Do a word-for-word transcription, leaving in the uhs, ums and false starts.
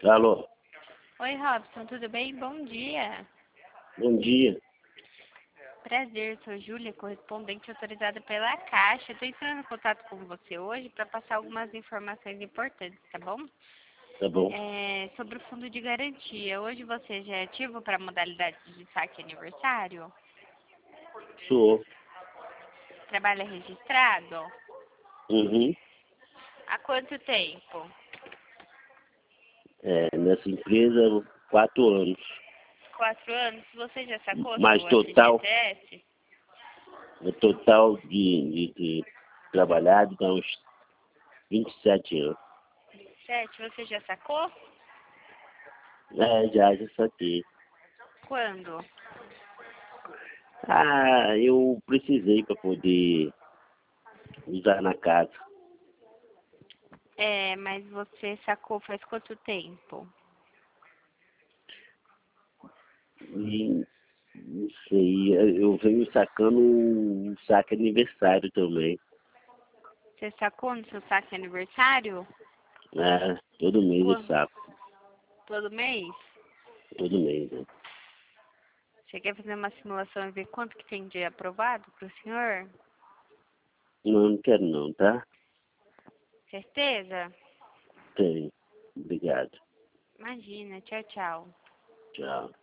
Alô, Oi, Robson, tudo bem? Bom dia. bom dia. Prazer, sou Júlia, correspondente autorizada pela Caixa. Estou entrando em contato com você hoje para passar algumas informações importantes, tá bom? Tá bom? É, sobre o fundo de garantia. Hoje você já é ativo para a modalidade de saque aniversário? Sou. Trabalha registrado? Uhum. Há quanto tempo? É, nessa empresa, quatro anos. Quatro anos? Você já sacou Mas seu total, F G T S? o total de, de, de trabalhado dá uns vinte e sete anos. Sete, você já sacou? É, já, já saquei. Quando? Ah, eu precisei para poder usar na casa. É, mas você sacou faz quanto tempo? E não sei, eu venho sacando um saque aniversário também. Você sacou no seu saque aniversário? Né? Todo mês eu Quando? saco. Todo mês? Todo mês, né? Você quer fazer uma simulação e ver quanto que tem de aprovado para o senhor? Não, não quero não, tá? Certeza? Tem. Obrigado. Imagina, tchau, tchau. Tchau.